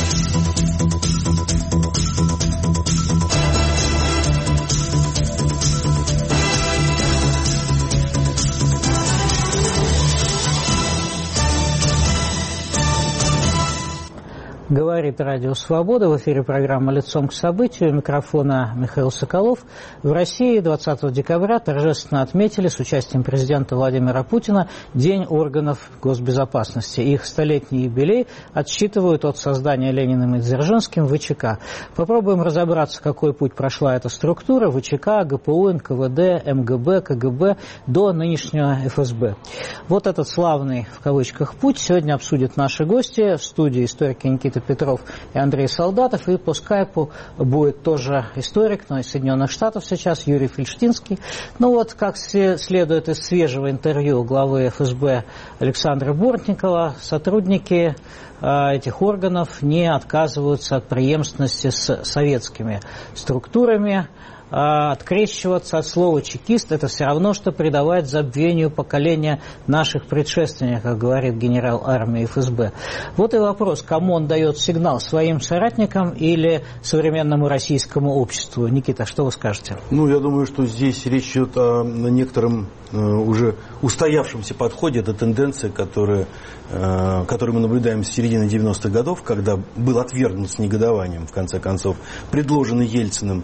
Говорит Радио Свобода. В эфире программа «Лицом к событию». У микрофона Михаил Соколов. В России 20 декабря торжественно отметили с участием президента Владимира Путина День органов госбезопасности. Их столетний юбилей отсчитывают от создания Лениным и Дзержинским ВЧК. Попробуем разобраться, какой путь прошла эта структура ВЧК, ГПУ, НКВД, МГБ, КГБ до нынешнего ФСБ. Вот этот славный, в кавычках, путь сегодня обсудят наши гости. В студии историки Никита Петров и Андрей Солдатов, и по скайпу будет тоже историк, но из Соединенных Штатов сейчас, Юрий Фельштинский. Ну вот, как следует из свежего интервью главы ФСБ Александра Бортникова, сотрудники этих органов не отказываются от преемственности с советскими структурами. Открещиваться от слова «чекист» – это все равно, что придавать забвению поколения наших предшественников, как говорит генерал армии ФСБ. Вот и вопрос, кому он дает сигнал, своим соратникам или современному российскому обществу? Никита, что вы скажете? Я думаю, что здесь речь идет о некотором уже устоявшемся подходе. Это тенденция, которую мы наблюдаем с середины 90-х годов, когда был отвергнут с негодованием, в конце концов, предложенный Ельциным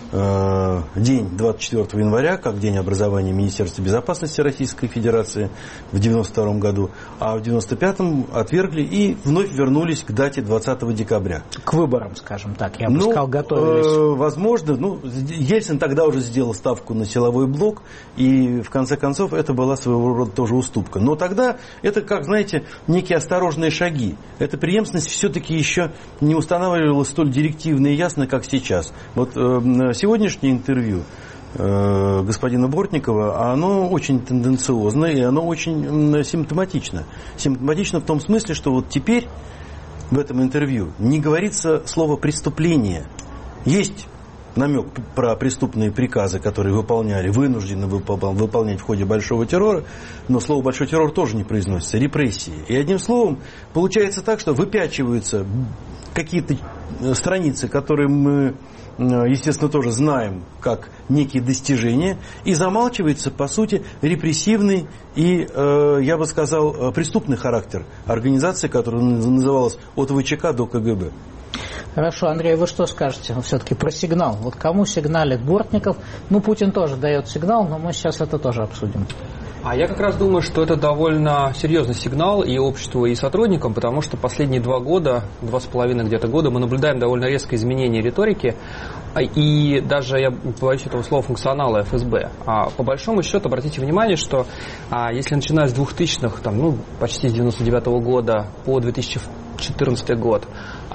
день 24 января, как день образования Министерства безопасности Российской Федерации в 1992 году, а в 1995 отвергли и вновь вернулись к дате 20 декабря. К выборам, скажем так, я бы сказал, готовились. Возможно, Ельцин тогда уже сделал ставку на силовой блок, и в конце концов это была своего рода тоже уступка. Но тогда это, как, знаете, некие осторожные шаги. Эта преемственность все-таки еще не устанавливалась столь директивно и ясно, как сейчас. Вот сегодняшнее интервью господина Бортникова, оно очень тенденциозно и оно очень симптоматично. Симптоматично в том смысле, что вот теперь в этом интервью не говорится слово «преступление». Есть намек про преступные приказы, которые вынуждены выполнять в ходе большого террора, но слово «большой террор» тоже не произносится, репрессии. И одним словом, получается так, что выпячиваются какие-то страницы, которые мы, естественно, тоже знаем как некие достижения, и замалчивается, по сути, репрессивный и, я бы сказал, преступный характер организации, которая называлась от ВЧК до КГБ. Хорошо, Андрей, вы что скажете все-таки про сигнал? Вот кому сигналит Бортников? Путин тоже дает сигнал, но мы сейчас это тоже обсудим. А я как раз думаю, что это довольно серьезный сигнал и обществу, и сотрудникам, потому что последние 2,5 где-то года мы наблюдаем довольно резкое изменение риторики и даже, я боюсь этого слова, функционала ФСБ. По большому счету, обратите внимание, что если начиная с 2000-х, почти с 99-го года по 2014 год,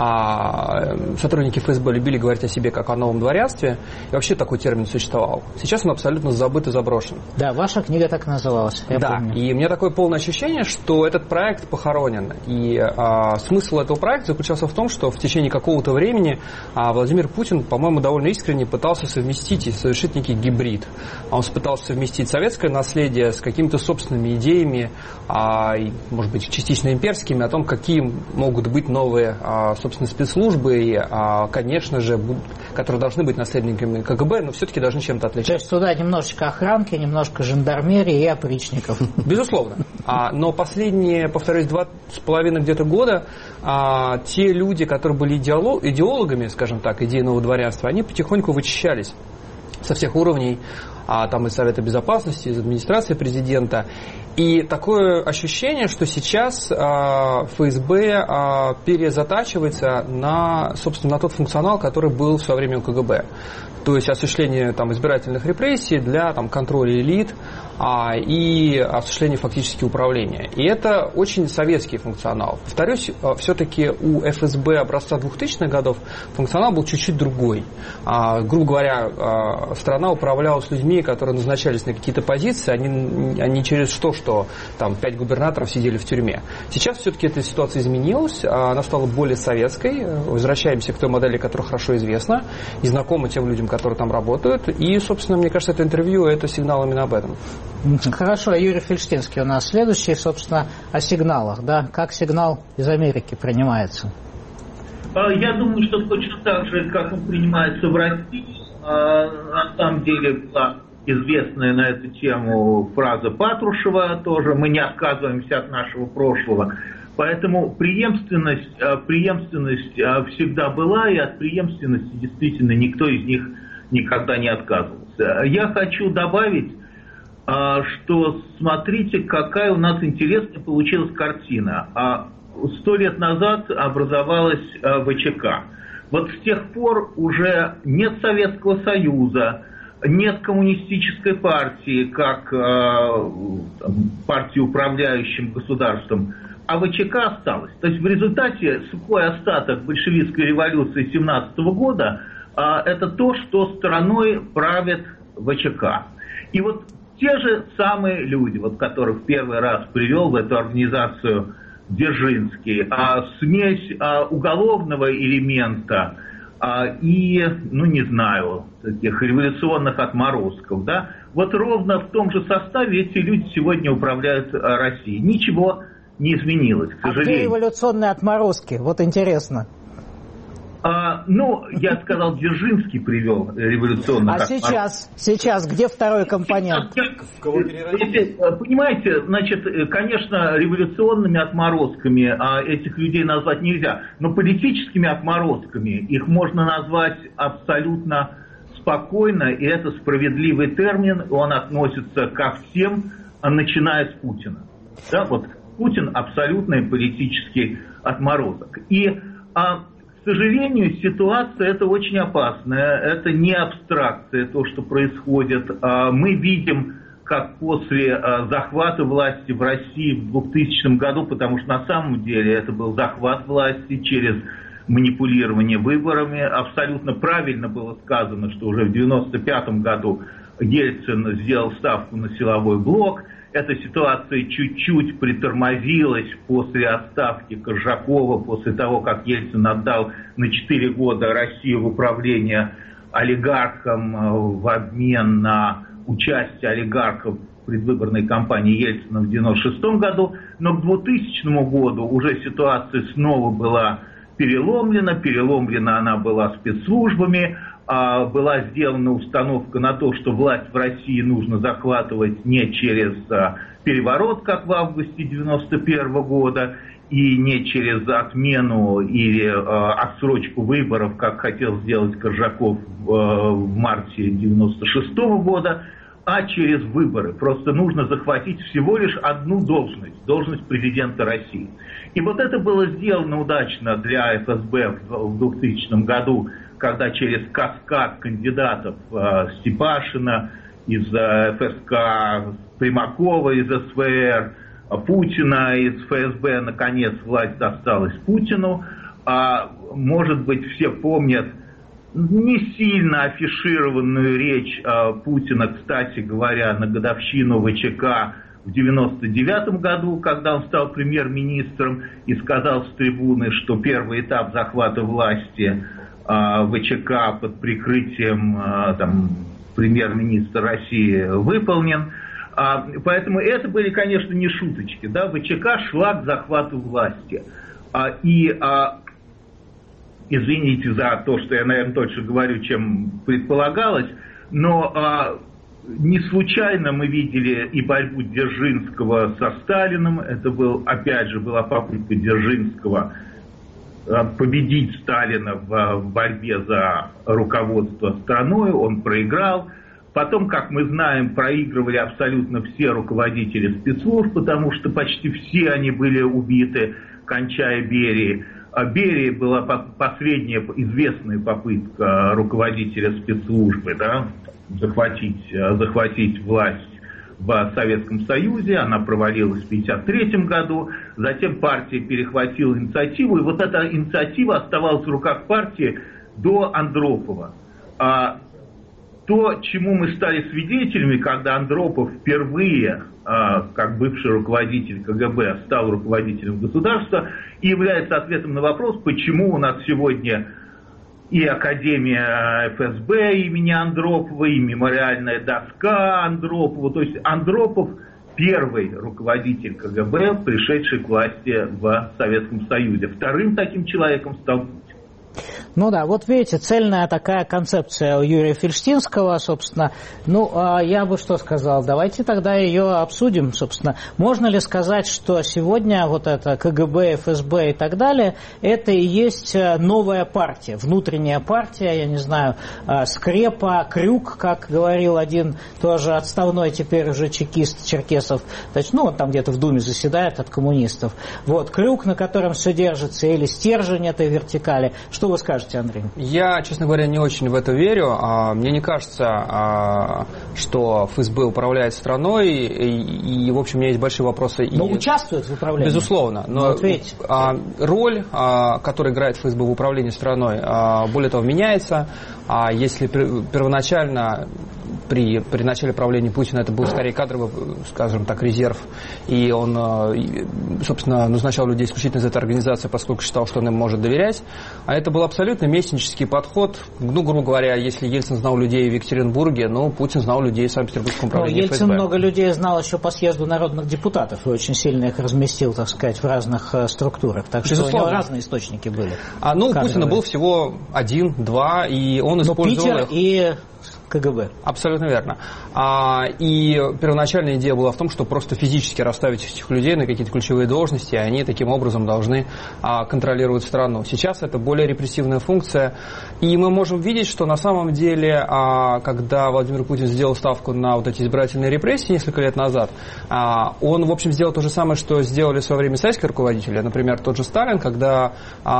сотрудники ФСБ любили говорить о себе как о новом дворянстве, и вообще такой термин существовал. Сейчас он абсолютно забыт и заброшен. Да, ваша книга так и называлась. Помню. И у меня такое полное ощущение, что этот проект похоронен. И смысл этого проекта заключался в том, что в течение какого-то времени Владимир Путин, по-моему, довольно искренне пытался совместить и совершить некий гибрид. Он пытался совместить советское наследие с какими-то собственными идеями, может быть, частично имперскими, о том, какие могут быть новые, собственно, спецслужбы, и, конечно же, которые должны быть наследниками КГБ, но все-таки должны чем-то отличаться. То есть туда немножечко охранки, немножко жандармерии и опричников. Безусловно. Но последние, повторюсь, 2,5 где-то года те люди, которые были идеологами, скажем так, идейного дворянства, они потихоньку вычищались со всех уровней, там из Совета Безопасности, из администрации президента. И такое ощущение, что сейчас ФСБ перезатачивается собственно, на тот функционал, который был в свое время у КГБ. То есть осуществление избирательных репрессий для контроля элит и осуществление фактически управления. И это очень советский функционал. Повторюсь, все-таки у ФСБ образца 2000-х годов функционал был чуть-чуть другой. Грубо говоря, страна управлялась людьми, которые назначались на какие-то позиции, они через что 5 губернаторов сидели в тюрьме. Сейчас все-таки эта ситуация изменилась, она стала более советской. Возвращаемся к той модели, которая хорошо известна и знакома тем людям, которые там работают. И, собственно, мне кажется, это интервью, это сигнал именно об этом. Хорошо, Юрий Фельштинский у нас следующий, собственно, о сигналах. Да? Как сигнал из Америки принимается? Я думаю, что точно так же, как он принимается в России. На самом деле была известная на эту тему фраза Патрушева тоже: мы не отказываемся от нашего прошлого. Поэтому преемственность всегда была, и от преемственности действительно никто из них никогда не отказывался. Я хочу добавить, что смотрите, какая у нас интересная получилась картина. 100 лет назад образовалась ВЧК. Вот с тех пор уже нет Советского Союза, нет коммунистической партии, как партии, управляющим государством, а ВЧК осталась. То есть в результате сухой остаток большевистской революции 1917 года это то, что страной правит ВЧК. И вот те же самые люди, вот которых в первый раз привел в эту организацию Дзержинский, смесь уголовного элемента и, не знаю, таких революционных отморозков, да, вот ровно в том же составе эти люди сегодня управляют Россией. Ничего не изменилось, к сожалению. А где революционные отморозки? Вот интересно. Я сказал, Дзержинский привел революционных отморозков. Сейчас где второй компонент? Понимаете, значит, конечно, революционными отморозками этих людей назвать нельзя, но политическими отморозками их можно назвать абсолютно спокойно, и это справедливый термин, он относится ко всем, начиная с Путина. Да, вот Путин абсолютный политический отморозок. И к сожалению, ситуация эта очень опасная, это не абстракция, то, что происходит. Мы видим, как после захвата власти в России в 2000 году, потому что на самом деле это был захват власти через манипулирование выборами, абсолютно правильно было сказано, что уже в 1995 году Ельцин сделал ставку на силовой блок. Эта ситуация чуть-чуть притормозилась после отставки Коржакова, после того, как Ельцин отдал на 4 года Россию в управление олигархам в обмен на участие олигархов в предвыборной кампании Ельцина в 1996 году. Но к 2000 году уже ситуация снова была переломлена она была спецслужбами. Была сделана установка на то, что власть в России нужно захватывать не через переворот, как в августе 1991 года, и не через отмену или отсрочку выборов, как хотел сделать Коржаков в марте 1996 года, а через выборы. Просто нужно захватить всего лишь одну должность президента России. И вот это было сделано удачно для ФСБ в 2000 году, когда через каскад кандидатов Степашина из ФСК, Примакова из СВР, Путина из ФСБ, наконец власть досталась Путину. Может быть, все помнят не сильно афишированную речь Путина, кстати говоря, на годовщину ВЧК в 1999 году, когда он стал премьер-министром и сказал с трибуны, что первый этап захвата власти ВЧК под прикрытием премьер-министра России выполнен. Поэтому это были, конечно, не шуточки. Да? ВЧК шла к захвату власти. Извините за то, что я, наверное, точно говорю, чем предполагалось, но не случайно мы видели и борьбу Дзержинского со Сталиным. Это была попытка Дзержинского победить Сталина в борьбе за руководство страной. Он проиграл. Потом, как мы знаем, проигрывали абсолютно все руководители спецслужб, потому что почти все они были убиты, кончая Берией. Берия была последняя известная попытка руководителя спецслужбы, да, захватить власть в Советском Союзе. Она провалилась в 1953 году. Затем партия перехватила инициативу. И вот эта инициатива оставалась в руках партии до Андропова. То, чему мы стали свидетелями, когда Андропов впервые, как бывший руководитель КГБ, стал руководителем государства, и является ответом на вопрос, почему у нас сегодня и Академия ФСБ имени Андропова, и мемориальная доска Андропова. То есть Андропов первый руководитель КГБ, пришедший к власти в Советском Союзе. Вторым таким человеком стал Путин. Ну да, вот видите, цельная такая концепция у Юрия Фельштинского, собственно. Ну, я бы что сказал, давайте тогда ее обсудим, собственно. Можно ли сказать, что сегодня вот это КГБ, ФСБ и так далее, это и есть новая партия, внутренняя партия, я не знаю, Скрепа, Крюк, как говорил один тоже отставной теперь уже чекист Черкесов, ну, он там где-то в Думе заседает от коммунистов. Вот, Крюк, на котором все держится, или стержень этой вертикали. Что вы скажете, Андрей? Я, честно говоря, не очень в это верю. Мне не кажется, что ФСБ управляет страной, и в общем, у меня есть большие вопросы. Но участвует в управлении? Безусловно. Но роль, которую играет ФСБ в управлении страной, более того, меняется. Если первоначально при начале правления Путина это был скорее кадровый, скажем так, резерв, и он, собственно, назначал людей исключительно из этой организации, поскольку считал, что он им может доверять. А это был абсолютно местнический подход. Ну, грубо говоря, если Ельцин знал людей в Екатеринбурге, ну, Путин знал людей в Санкт-Петербургском управлении ФСБ. Ельцин много людей знал еще по съезду народных депутатов и очень сильно их разместил, так сказать, в разных структурах. Так что у него разные источники были. У Путина был всего 1-2, и он использовал их. Питер и КГБ. Абсолютно верно. И первоначальная идея была в том, что просто физически расставить этих людей на какие-то ключевые должности, и они таким образом должны контролировать страну. Сейчас это более репрессивная функция, и мы можем видеть, что на самом деле, когда Владимир Путин сделал ставку на вот эти избирательные репрессии несколько лет назад, он, в общем, сделал то же самое, что сделали в свое время советские руководители, например, тот же Сталин, когда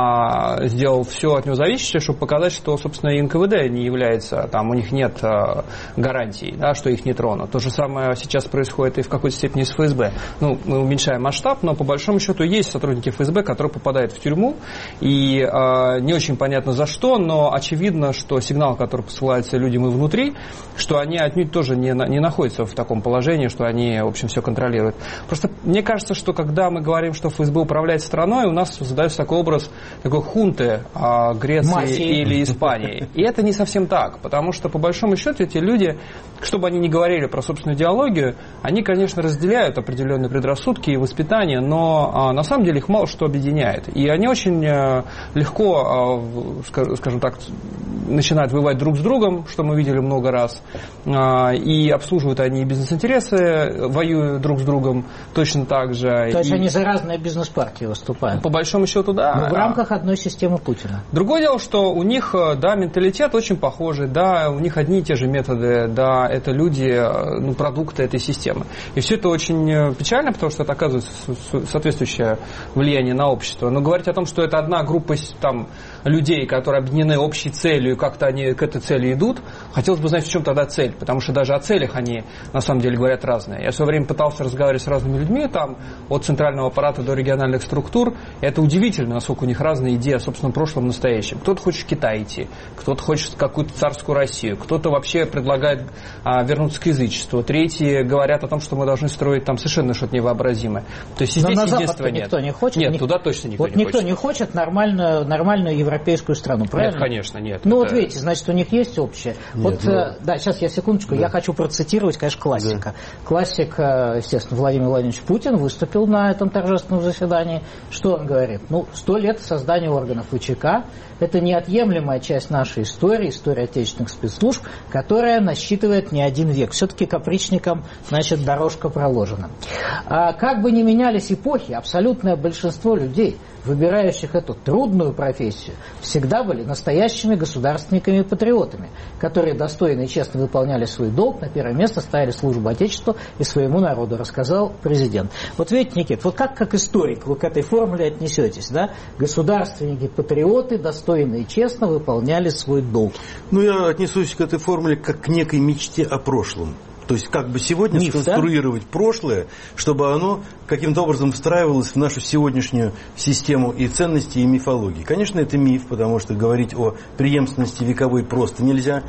сделал все от него зависящее, чтобы показать, что, собственно, и НКВД не является, там, у них нет гарантий, да, что их не тронут. То же самое сейчас происходит и в какой-то степени с ФСБ. Ну, мы уменьшаем масштаб, но по большому счету есть сотрудники ФСБ, которые попадают в тюрьму, и не очень понятно за что, но очевидно, что сигнал, который посылается людям и внутри, что они отнюдь тоже не находятся в таком положении, что они, в общем, все контролируют. Просто мне кажется, что когда мы говорим, что ФСБ управляет страной, у нас создается такой образ такой хунты Греции или Испании. И это не совсем так, потому что, по большому счету, эти люди, что бы они ни говорили про собственную идеологию, они, конечно, разделяют определенные предрассудки и воспитание, но на самом деле их мало что объединяет. И они очень легко, скажем так, начинают воевать друг с другом, что мы видели много раз, и обслуживают они бизнес-интересы, воюют друг с другом точно так же. То есть они за разные бизнес-партии выступают? По большому счету, да. Но в рамках одной системы Путина. Другое дело, что у них, да, менталитет очень похожий, да, у них одни и те же методы, да, это люди, ну, продукты этой системы. И все это очень печально, потому что это оказывает соответствующее влияние на общество. Но говорить о том, что это одна группа там, людей, которые объединены общей целью, и как-то они к этой цели идут, хотелось бы знать, в чем тогда цель, потому что даже о целях они на самом деле говорят разные. Я в свое время пытался разговаривать с разными людьми, там, от центрального аппарата до региональных структур. И это удивительно, насколько у них разные идеи о собственном прошлом и настоящем. Кто-то хочет в Китай идти, кто-то хочет какую-то царскую Россию, кто-то вообще предлагает вернуться к язычеству, третьи говорят о том, что мы должны строить там совершенно что-то невообразимое. То есть здесь единства нет. Никто не хочет. Нет, туда точно никто не хочет. Никто не хочет нормальную европейскую страну, правильно? Нет, конечно, нет. Ну вот видите, значит, у них есть общее. Нет, вот, да, сейчас я секундочку, я хочу процитировать, конечно, классика. Да. Классик, естественно, Владимир Владимирович Путин выступил на этом торжественном заседании. Что он говорит? 100 лет создания органов ВЧК – это неотъемлемая часть нашей истории, истории отечественных спецслужб, которая насчитывает не один век. Все-таки капричникам, значит, дорожка проложена. Как бы ни менялись эпохи, абсолютное большинство людей, выбирающих эту трудную профессию, всегда были настоящими государственниками и патриотами, которые достойно и честно выполняли свой долг, на первое место ставили службу Отечеству и своему народу, рассказал президент. Вот видите, Никит, вот как историк вы к этой формуле отнесетесь, да? Государственники, патриоты достойно и честно выполняли свой долг. Я отнесусь к этой формуле как к некой мечте о прошлом. То есть как бы сегодня сконструировать прошлое, чтобы оно каким-то образом встраивалось в нашу сегодняшнюю систему и ценностей, и мифологии. Конечно, это миф, потому что говорить о преемственности вековой просто нельзя.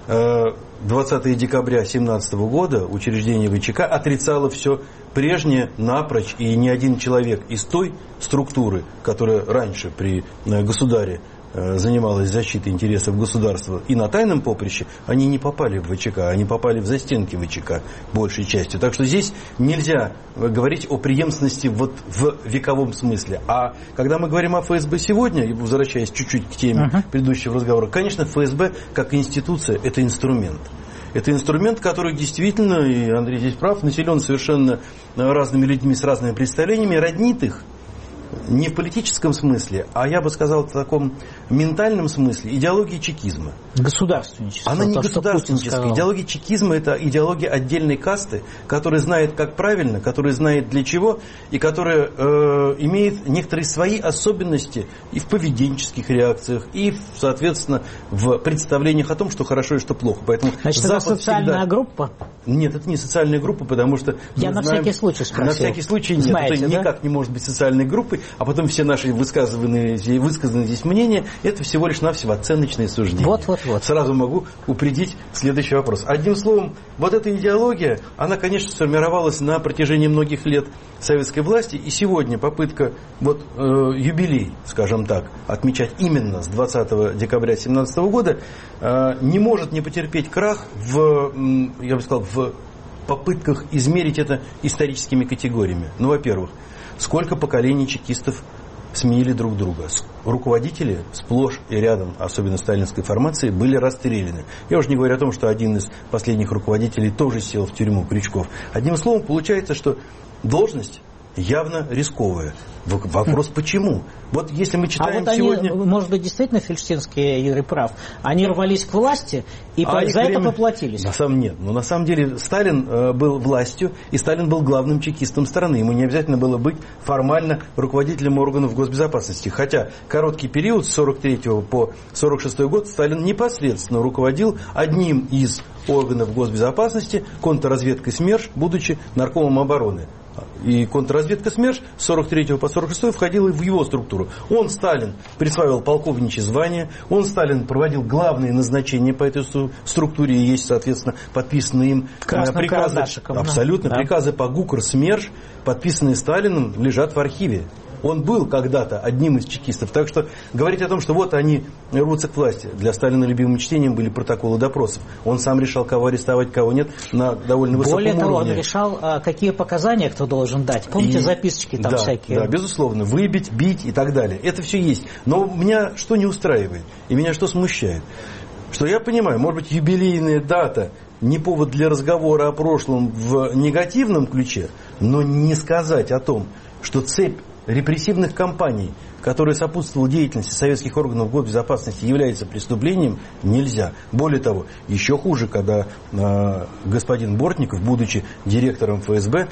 20 декабря 2017 года учреждение ВЧК отрицало все прежнее напрочь, и ни один человек из той структуры, которая раньше при государе занималась защитой интересов государства и на тайном поприще, они не попали в ВЧК, они попали в застенки ВЧК большей частью. Так что здесь нельзя говорить о преемственности вот в вековом смысле. А когда мы говорим о ФСБ сегодня, возвращаясь чуть-чуть к теме предыдущего разговора, конечно, ФСБ как институция – это инструмент. Это инструмент, который действительно, и Андрей здесь прав, населен совершенно разными людьми с разными представлениями, роднит их. Не в политическом смысле, а я бы сказал в таком ментальном смысле идеология чекизма. Государственничество. Она не государственническая. Идеология чекизма – это идеология отдельной касты, которая знает, как правильно, которая знает для чего, и которая имеет некоторые свои особенности и в поведенческих реакциях, и, соответственно, в представлениях о том, что хорошо и что плохо. Поэтому значит, это социальная группа? Нет, это не социальная группа, потому что... Я на всякий случай спросил. На всякий случай нет. Знаете, это никак не может быть социальной группой, а потом все наши высказанные здесь мнения, это всего лишь навсего оценочные суждения. Вот. Сразу могу упредить следующий вопрос. Одним словом, вот эта идеология, она, конечно, сформировалась на протяжении многих лет советской власти, и сегодня попытка юбилей, скажем так, отмечать именно с 20 декабря 2017 года не может не потерпеть крах я бы сказал, в попытках измерить это историческими категориями. Ну, во-первых, сколько поколений чекистов сменили друг друга. Руководители сплошь и рядом, особенно сталинской формации, были расстреляны. Я уже не говорю о том, что один из последних руководителей тоже сел в тюрьму, Крючков. Одним словом, получается, что должность явно рисковая. Вопрос почему? Вот если мы читаем сегодня... Может быть, действительно Фельштинский Юрий прав. Они рвались к власти и за это поплатились. На самом деле Сталин был властью, и Сталин был главным чекистом страны. Ему не обязательно было быть формально руководителем органов госбезопасности. Хотя короткий период с 43 по 46 год Сталин непосредственно руководил одним из органов госбезопасности, контрразведкой СМЕРШ, будучи наркомом обороны. И контрразведка СМЕРШ с 43 по 46 входила в его структуру. Он, Сталин, присваивал полковничье звание, он, Сталин, проводил главные назначения по этой структуре, и есть, соответственно, подписанные им приказы. Абсолютно, да. Приказы по ГУКР СМЕРШ, подписанные Сталиным, лежат в архиве. Он был когда-то одним из чекистов. Так что говорить о том, что вот они рвутся к власти, для Сталина любимым чтением были протоколы допросов. Он сам решал, кого арестовать, кого нет, на довольно высоком уровне. Более того, он решал, какие показания кто должен дать. Помните, записочки там всякие? Да, безусловно. Выбить, бить и так далее. Это все есть. Но меня что не устраивает и меня что смущает? Что я понимаю, может быть, юбилейная дата не повод для разговора о прошлом в негативном ключе, но не сказать о том, что цепь репрессивных кампаний, которые сопутствовала деятельности советских органов госбезопасности, является преступлением, нельзя. Более того, еще хуже, когда господин Бортников, будучи директором ФСБ,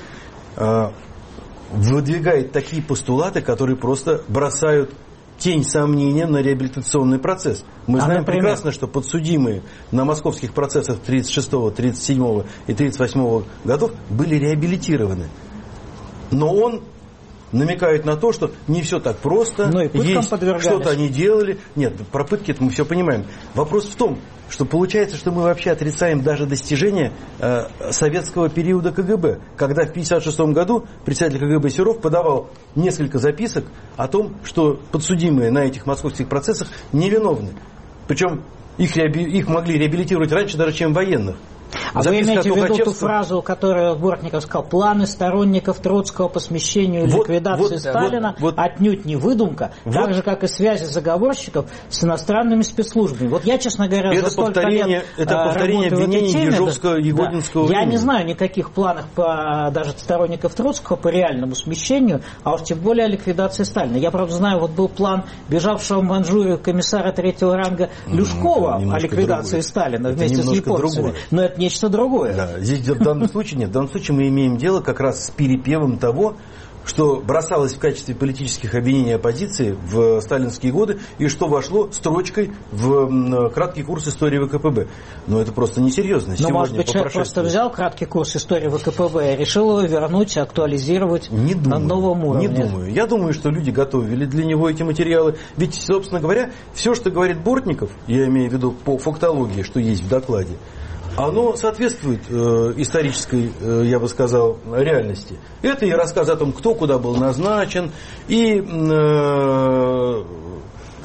выдвигает такие постулаты, которые просто бросают тень сомнения на реабилитационный процесс. Мы знаем прекрасно, что подсудимые на московских процессах 36, 37 и 38 годов были реабилитированы. Но он намекает на то, что не все так просто, есть что-то они делали. Нет, про пытки это мы все понимаем. Вопрос в том, что получается, что мы вообще отрицаем даже достижения советского периода КГБ. Когда в 1956 году председатель КГБ Серов подавал несколько записок о том, что подсудимые на этих московских процессах невиновны. Причем их могли реабилитировать раньше даже, чем военных. А вы имеете в виду ту фразу, которую Бортников сказал: планы сторонников Троцкого по смещению и ликвидации Сталина отнюдь не выдумка, так же, как и связи заговорщиков с иностранными спецслужбами. Вот я, честно говоря, за столько лет повторение обвинений Ежовского и Егодинского. Я не знаю никаких планов даже сторонников Троцкого по реальному смещению, а уж тем более о ликвидации Сталина. Я, правда, знаю, вот был план бежавшего в Манчжурию комиссара третьего ранга Люшкова о ликвидации Сталина вместе с японцами. Но это нечто другое. Да, здесь в данном случае нет. В данном случае мы имеем дело как раз с перепевом того, что бросалось в качестве политических обвинений оппозиции в сталинские годы и что вошло строчкой в краткий курс истории ВКПБ. Но это просто несерьезно. Но, может быть, человек просто взял краткий курс истории ВКПБ и решил его вернуть, актуализировать на новом уровне. Не думаю. Я думаю, что люди готовили для него эти материалы. Ведь, собственно говоря, все, что говорит Бортников, я имею в виду по фактологии, что есть в докладе, оно соответствует исторической, я бы сказал, реальности. Это и рассказ о том, кто куда был назначен, и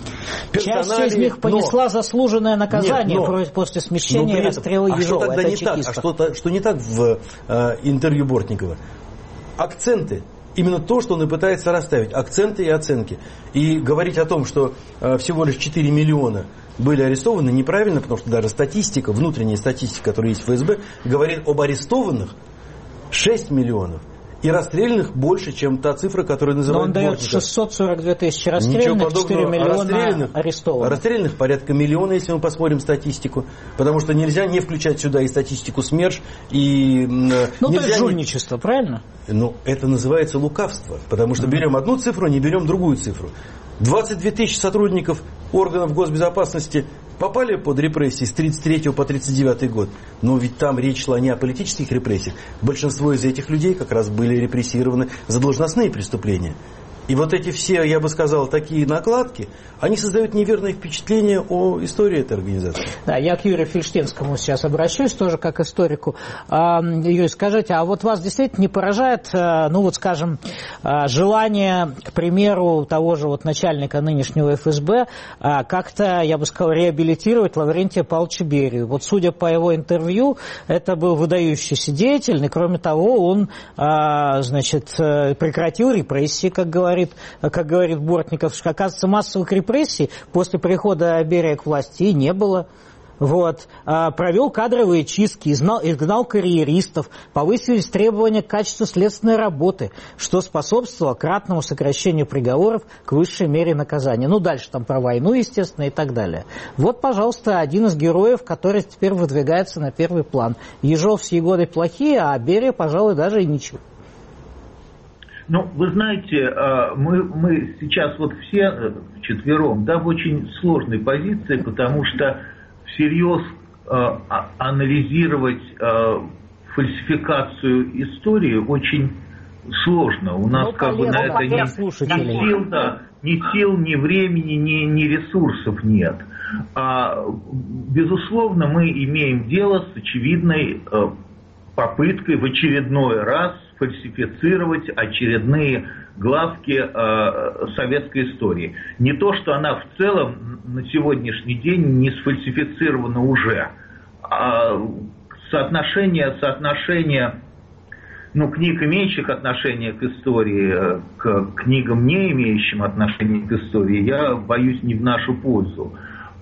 Часть из них понесла заслуженное наказание после смещения и расстрела Ежова. Что тогда не так? Что не так в интервью Бортникова? Акценты. Именно то, что он и пытается расставить. Акценты и оценки. И говорить о том, что всего лишь 4 миллиона были арестованы, неправильно, потому что даже статистика, внутренняя статистика, которая есть в ФСБ, говорит об арестованных 6 миллионов. И расстрелянных больше, чем та цифра, которую называют Бортников. Но он дает 642 тысячи расстрелянных, 4 миллиона арестованных. Расстрелянных порядка миллиона, если мы посмотрим статистику. Потому что нельзя не включать сюда и статистику СМЕРШ, и... то есть жульничество, правильно? Это называется лукавство. Потому что берем одну цифру, не берем другую цифру. 22 тысячи сотрудников органов госбезопасности попали под репрессии с 1933 по 1939 год. Но ведь там речь шла не о политических репрессиях. Большинство из этих людей как раз были репрессированы за должностные преступления. И вот эти все, я бы сказал, такие накладки, они создают неверное впечатление о истории этой организации. Да, я к Юрию Фельштинскому сейчас обращусь, тоже как историку. Юрий, скажите, а вот вас действительно не поражает, желание, к примеру, того же начальника нынешнего ФСБ как-то, я бы сказал, реабилитировать Лаврентия Павловича Берию? Вот судя по его интервью, это был выдающийся деятель, и кроме того, он, прекратил репрессии, как говорит Бортников. Оказывается, массовых репрессий после прихода Берия к власти и не было. Провел кадровые чистки, изгнал карьеристов, повысились требования к качеству следственной работы, что способствовало кратному сокращению приговоров к высшей мере наказания. Дальше там про войну, естественно, и так далее. Вот, пожалуйста, один из героев, который теперь выдвигается на первый план. Ежов с Егодой плохие, а Берия, пожалуй, даже и ничего. Вы знаете, мы сейчас все вчетвером, в очень сложной позиции, потому что всерьез анализировать фальсификацию истории очень сложно. У нас на это ни сил, ни времени, ни ресурсов нет. Безусловно, мы имеем дело с очевидной попыткой в очередной раз фальсифицировать очередные главки советской истории. Не то, что она в целом на сегодняшний день не сфальсифицирована уже. Соотношение книг, имеющих отношение к истории, к книгам, не имеющим отношения к истории, я боюсь, не в нашу пользу.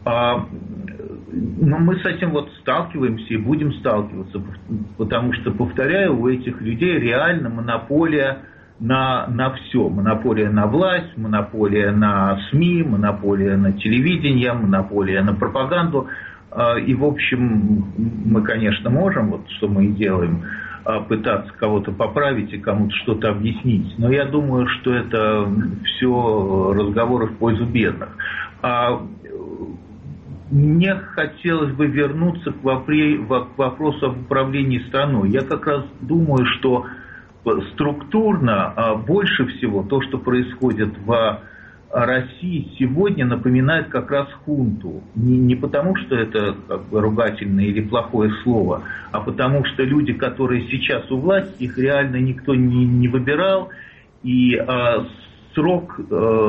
Но мы с этим сталкиваемся и будем сталкиваться, потому что, повторяю, у этих людей реально монополия на все. Монополия на власть, монополия на СМИ, монополия на телевидение, монополия на пропаганду. И, в общем, мы, конечно, можем, что мы и делаем, пытаться кого-то поправить и кому-то что-то объяснить. Но я думаю, что это все разговоры в пользу бедных. Мне хотелось бы вернуться к вопросу об управлении страной. Я как раз думаю, что структурно больше всего то, что происходит в России сегодня, напоминает как раз хунту. Не потому, что это ругательное или плохое слово, а потому что люди, которые сейчас у власти, их реально никто не выбирал, и срок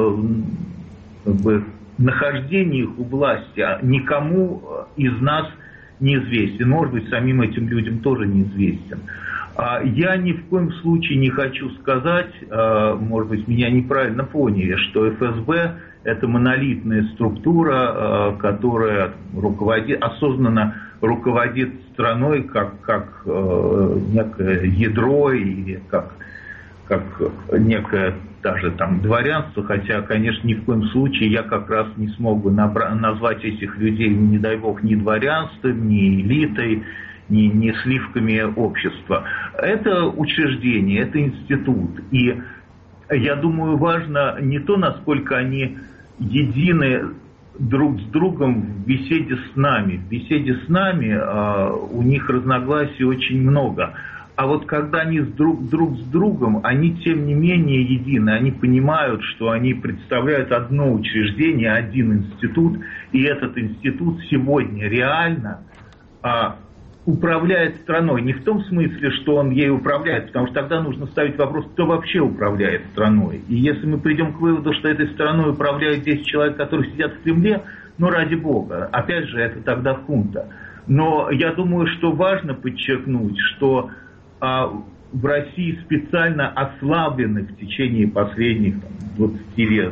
нахождения их у власти никому из нас неизвестен. Может быть, самим этим людям тоже неизвестен. Я ни в коем случае не хочу сказать, может быть, меня неправильно поняли, что ФСБ – это монолитная структура, которая осознанно руководит страной как некое ядро или как некое даже дворянство, хотя, конечно, ни в коем случае я как раз не смог бы назвать этих людей, не дай бог, ни дворянством, ни элитой, ни сливками общества. Это учреждение, это институт. И я думаю, важно не то, насколько они едины друг с другом в беседе с нами. В беседе с нами у них разногласий очень много. А когда они друг с другом, они тем не менее едины. Они понимают, что они представляют одно учреждение, один институт. И этот институт сегодня реально управляет страной. Не в том смысле, что он ей управляет, потому что тогда нужно ставить вопрос, кто вообще управляет страной. И если мы придем к выводу, что этой страной управляют 10 человек, которые сидят в Кремле, ну, ради бога, опять же, это тогда хунта. Но я думаю, что важно подчеркнуть, что в России специально ослаблены в течение последних 20 лет,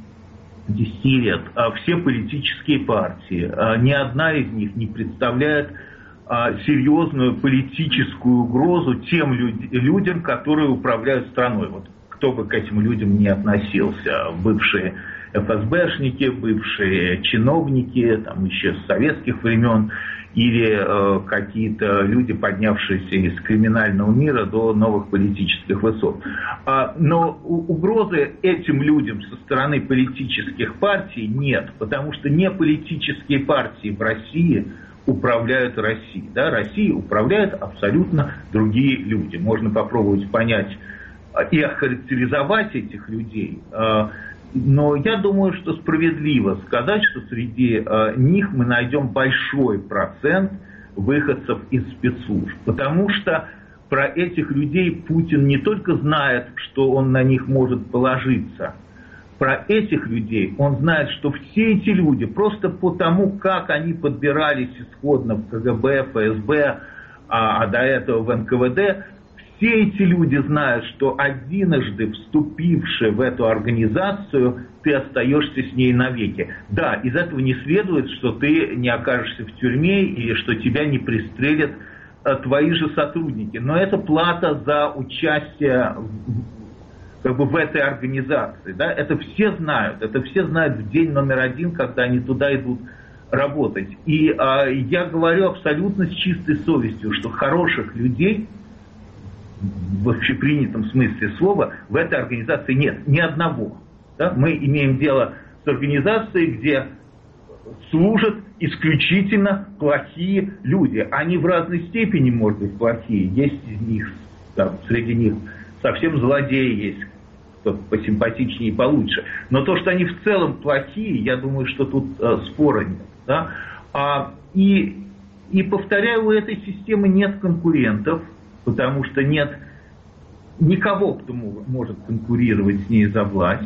10 лет, все политические партии. Ни одна из них не представляет серьезную политическую угрозу тем людям, которые управляют страной. Вот кто бы к этим людям не относился, бывшие ФСБшники, бывшие чиновники, там еще с советских времен, или какие-то люди, поднявшиеся из криминального мира до новых политических высот. Но угрозы этим людям со стороны политических партий нет, потому что не политические партии в России управляют Россией. Да? Россией управляют абсолютно другие люди. Можно попробовать понять и охарактеризовать этих людей. Но я думаю, что справедливо сказать, что среди них мы найдем большой процент выходцев из спецслужб. Потому что про этих людей Путин не только знает, что он на них может положиться. Про этих людей он знает, что все эти люди, просто потому, как они подбирались исходно в КГБ, ФСБ, а до этого в НКВД, все эти люди знают, что единожды вступивший в эту организацию, ты остаешься с ней навеки. Да, из этого не следует, что ты не окажешься в тюрьме и что тебя не пристрелят твои же сотрудники. Но это плата за участие в этой организации. Да? Это все знают в день номер 1, когда они туда идут работать. И я говорю абсолютно с чистой совестью, что хороших людей в общепринятом смысле слова в этой организации нет, ни одного. Да? Мы имеем дело с организацией, где служат исключительно плохие люди. Они в разной степени, может быть, плохие. Есть из них, там, среди них совсем злодеи есть, кто посимпатичнее и получше. Но то, что они в целом плохие, я думаю, что тут спора нет. Да? И повторяю, у этой системы нет конкурентов, потому что нет никого, кто может конкурировать с ней за власть.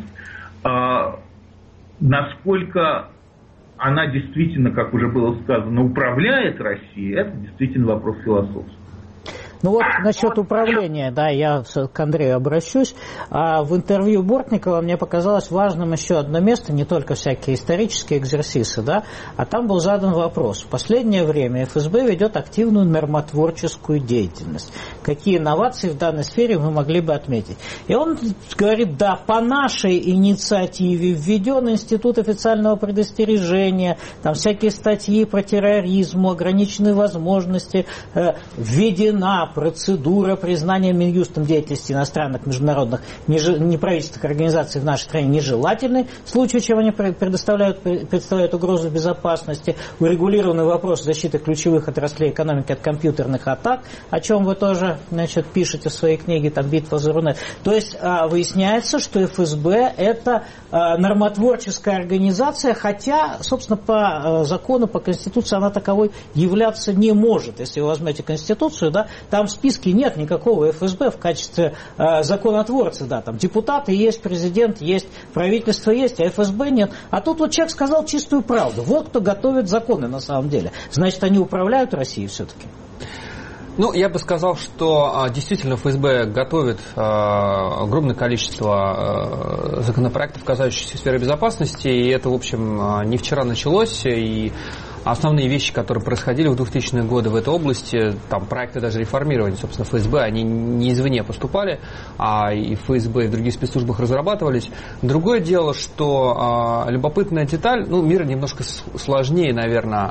Насколько она действительно, как уже было сказано, управляет Россией, это действительно вопрос философский. Ну вот насчет управления, да, я к Андрею обращусь. В интервью Бортникова мне показалось важным еще одно место, не только всякие исторические экзерсисы, да, а там был задан вопрос. В последнее время ФСБ ведет активную нормотворческую деятельность. Какие инновации в данной сфере вы могли бы отметить? И он говорит, да, по нашей инициативе введен институт официального предостережения, там всякие статьи про терроризм, ограниченные возможности, введена процедура признания Минюстом деятельности иностранных международных неправительственных организаций в нашей стране нежелательной, в случае, чем они представляют угрозу безопасности, урегулированный вопрос защиты ключевых отраслей экономики от компьютерных атак, о чем вы тоже, пишете в своей книге, там, «Битва за Рунет». То есть выясняется, что ФСБ – это нормотворческая организация, хотя, собственно, по закону, по Конституции она таковой являться не может. Если вы возьмете Конституцию, да, там в списке нет никакого ФСБ в качестве законотворца. Да, там депутаты есть, президент есть, правительство есть, а ФСБ нет. А тут вот человек сказал чистую правду. Вот кто готовит законы на самом деле. Значит, они управляют Россией все-таки. Ну, я бы сказал, что действительно ФСБ готовит огромное количество законопроектов, касающихся сферы безопасности, и это, в общем, не вчера началось, и основные вещи, которые происходили в 2000-е годы в этой области, там проекты даже реформирования, собственно, ФСБ, они не извне поступали, а и ФСБ, и в других спецслужбах разрабатывались. Другое дело, что любопытная деталь, ну, мир немножко сложнее, наверное,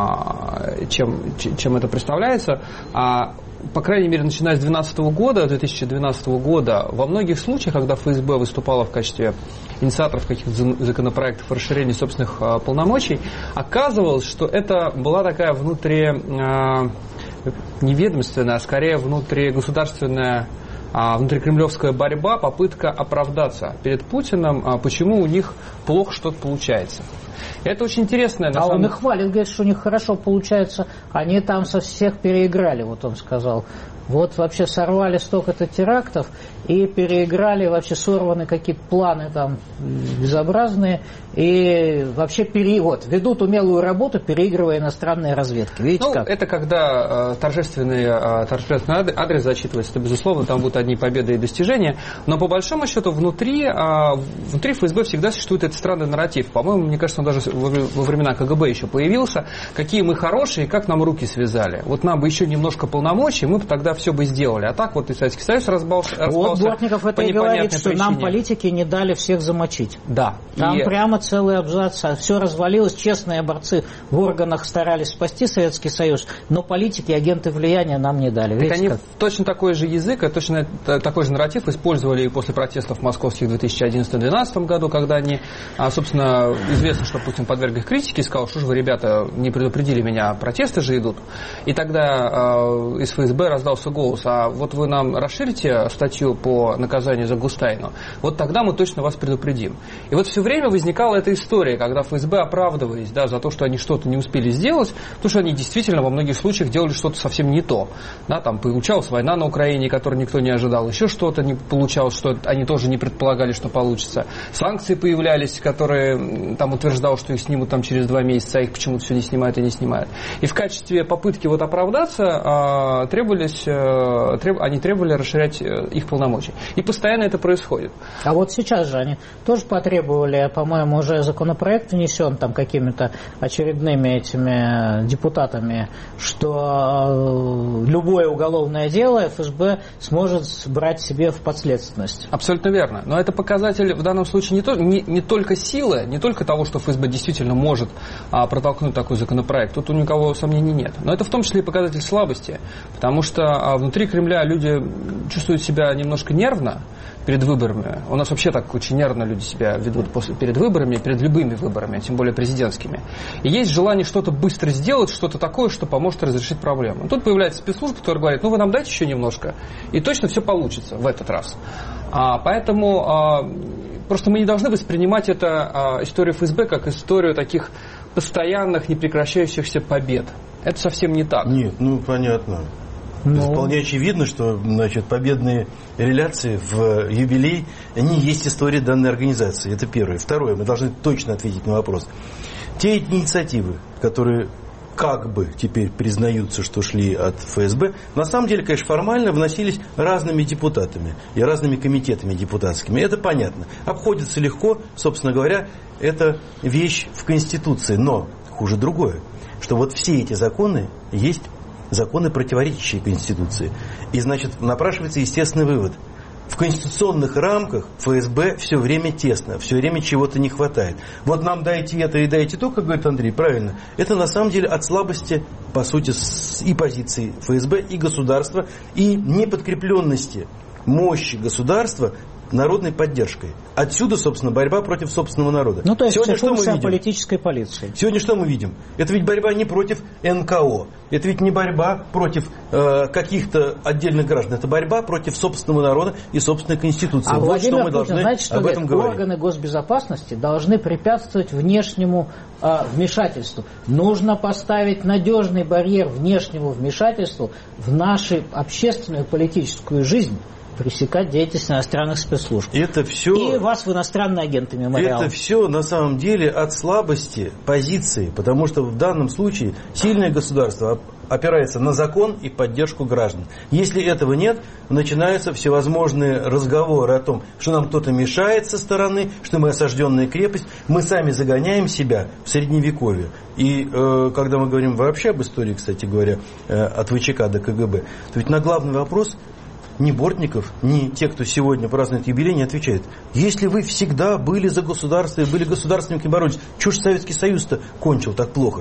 чем это представляется. По крайней мере, начиная с 2012 года, во многих случаях, когда ФСБ выступала в качестве инициаторов каких-то законопроектов о расширении собственных полномочий, оказывалось, что это была такая неведомственная, а скорее внутригосударственная внутрикремлевская борьба, попытка оправдаться перед Путиным, почему у них плохо что-то получается. Это очень интересно. Он их хвалит, говорит, что у них хорошо получается. Они там со всех переиграли, вот он сказал. Вот вообще сорвали столько-то терактов и переиграли, вообще сорваны какие-то планы там безобразные. И вообще ведут умелую работу, переигрывая иностранные разведки. Видите, как? Это когда торжественный адрес зачитывается, то, безусловно, там будут одни победы и достижения. Но по большому счету внутри ФСБ всегда существует этот странный нарратив. По-моему, мне кажется, он даже во времена КГБ еще появился. Какие мы хорошие, как нам руки связали. Вот нам бы еще немножко полномочий, мы бы тогда все бы сделали. А так вот и Советский Союз распался. Вот Бортников это и говорит, что причине. Нам политики не дали всех замочить. Да. Там прямо целый абзац. Все развалилось. Честные борцы в органах старались спасти Советский Союз, но политики, агенты влияния нам не дали. Видите, они точно такой же язык, точно такой же нарратив использовали и после протестов московских в 2011-2012 году, когда они, собственно, известно, что Путин подверг их критике и сказал, что же вы, ребята, не предупредили меня, протесты же идут. И тогда из ФСБ раздался голос, а вот вы нам расширите статью по наказанию за Густайну, вот тогда мы точно вас предупредим. И вот все время возникала эта история, когда ФСБ оправдывались за то, что они что-то не успели сделать, потому что они действительно во многих случаях делали что-то совсем не то. Да, там получалась война на Украине, которую никто не ожидал, еще что-то не получалось, что они тоже не предполагали, что получится. Санкции появлялись, которые там утверждал, что их снимут там через 2 месяца, а их почему-то все не снимают и не снимают. И в качестве попытки оправдаться они требовали расширять их полномочия. И постоянно это происходит. А вот сейчас же они тоже потребовали, по-моему, уже законопроект внесен там какими-то очередными этими депутатами, что любое уголовное дело ФСБ сможет брать себе в подследственность. Абсолютно верно. Но это показатель в данном случае не только силы, не только того, что ФСБ действительно может протолкнуть такой законопроект. Тут у никого сомнений нет. Но это в том числе и показатель слабости, потому что внутри Кремля люди чувствуют себя немножко нервно перед выборами. У нас вообще так очень нервно люди себя ведут перед выборами, перед любыми выборами, тем более президентскими. И есть желание что-то быстро сделать, что-то такое, что поможет разрешить проблему. Тут появляется спецслужба, которая говорит, вы нам дайте еще немножко, и точно все получится в этот раз. Поэтому просто мы не должны воспринимать историю ФСБ как историю таких постоянных, непрекращающихся побед. Это совсем не так. Нет, понятно. Вполне очевидно, что победные реляции в юбилей, они есть история данной организации. Это первое. Второе, мы должны точно ответить на вопрос. Те инициативы, которые как бы теперь признаются, что шли от ФСБ, на самом деле, конечно, формально вносились разными депутатами и разными комитетами депутатскими. Это понятно. Обходится легко, собственно говоря, это вещь в Конституции. Но хуже другое, что вот все эти законы есть законы, противоречащие Конституции. И, значит, напрашивается естественный вывод. В конституционных рамках ФСБ все время тесно, все время чего-то не хватает. Вот нам дайте это и дайте то, как говорит Андрей, правильно. Это на самом деле от слабости, по сути, и позиции ФСБ, и государства, и неподкрепленности мощи государства народной поддержкой. Отсюда, собственно, борьба против собственного народа. То есть сегодня функция политической полиции. Сегодня что мы видим? Это ведь борьба не против НКО. Это ведь не борьба против каких-то отдельных граждан. Это борьба против собственного народа и собственной конституции. Вот Владимир что мы должны об этом говорить. Органы госбезопасности должны препятствовать внешнему вмешательству. Нужно поставить надежный барьер внешнему вмешательству в нашу общественную политическую жизнь. Пресекать деятельность иностранных спецслужб. Это все, и вас в иностранные агенты мемориала. Это все на самом деле от слабости позиции, потому что в данном случае сильное государство опирается на закон и поддержку граждан. Если этого нет, начинаются всевозможные разговоры о том, что нам кто-то мешает со стороны, что мы осажденная крепость, мы сами загоняем себя в средневековье. И когда мы говорим вообще об истории, кстати говоря, от ВЧК до КГБ, то ведь на главный вопрос ни Бортников, ни те, кто сегодня празднует юбилей, не отвечают. Если вы всегда были за государство и были государственниками, боролись, чего ж Советский Союз-то кончил так плохо?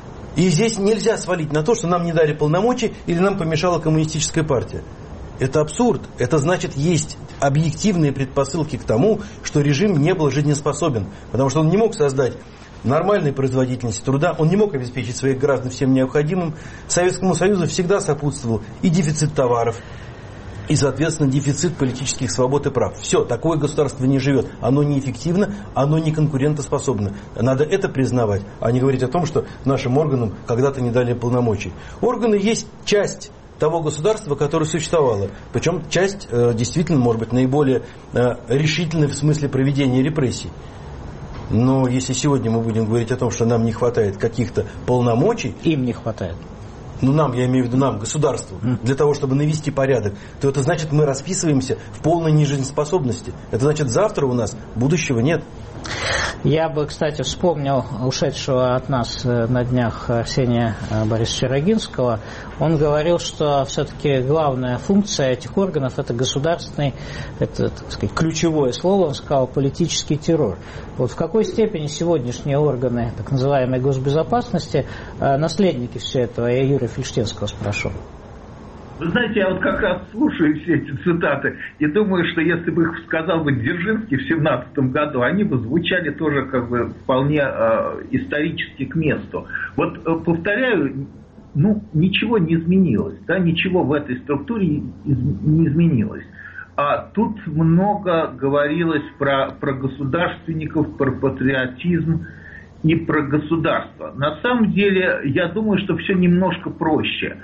И здесь нельзя свалить на то, что нам не дали полномочий или нам помешала коммунистическая партия. Это абсурд. Это значит, есть объективные предпосылки к тому, что режим не был жизнеспособен. Потому что он не мог создать нормальной производительности труда, он не мог обеспечить своих граждан всем необходимым. Советскому Союзу всегда сопутствовал и дефицит товаров, И, соответственно, дефицит политических свобод и прав. Все, такое государство не живет. Оно неэффективно, оно не конкурентоспособно. Надо это признавать, а не говорить о том, что нашим органам когда-то не дали полномочий. Органы есть часть того государства, которое существовало. Причем часть действительно, может быть, наиболее решительной в смысле проведения репрессий. Но если сегодня мы будем говорить о том, что нам не хватает каких-то полномочий... Им не хватает. Ну, нам, я имею в виду нам, государству, для того, чтобы навести порядок, то это значит, мы расписываемся в полной нежизнеспособности. Это значит, завтра у нас будущего нет. Я бы, кстати, вспомнил ушедшего от нас на днях Арсения Борисовича Рогинского. Он говорил, что все-таки главная функция этих органов – это государственный, это, так сказать, ключевое слово, он сказал, политический террор. Вот в какой степени сегодняшние органы так называемой госбезопасности наследники всего этого? Я Юрия Фельштинского спрошу. Вы знаете, я вот как раз слушаю все эти цитаты и думаю, что если бы их сказал бы Дзержинский в 17 году, они бы звучали тоже как бы вполне исторически к месту. Вот повторяю, ничего не изменилось, да, ничего в этой структуре не изменилось. А тут много говорилось про государственников, про патриотизм и про государство. На самом деле, я думаю, что все немножко проще.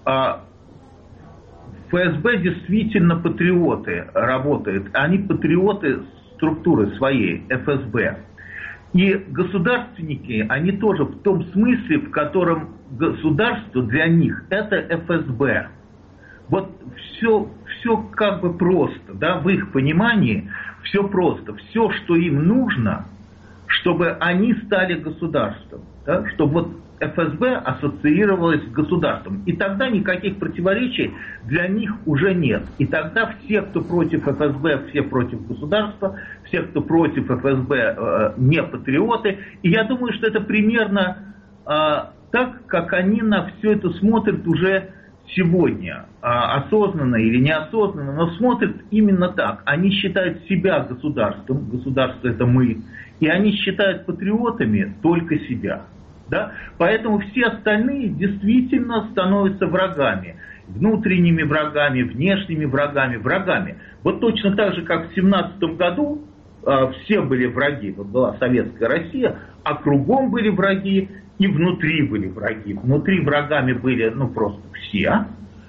ФСБ действительно патриоты работают. Они патриоты структуры своей, ФСБ. И государственники, они тоже в том смысле, в котором государство для них это ФСБ. Вот все как бы просто, да, в их понимании все просто. Все, что им нужно, чтобы они стали государством, да, чтобы вот ФСБ ассоциировалась с государством. И тогда никаких противоречий для них уже нет. И тогда все, кто против ФСБ, все против государства, все, кто против ФСБ, не патриоты. И я думаю, что это примерно так, как они на все это смотрят уже сегодня. Осознанно или неосознанно, но смотрят именно так. Они считают себя государством, государство это мы, и они считают патриотами только себя. Да? Поэтому все остальные действительно становятся врагами. Внутренними врагами, внешними врагами. Вот точно так же, как в 17 году все были враги. Вот была Советская Россия, а кругом были враги и внутри были враги. Внутри врагами были просто все,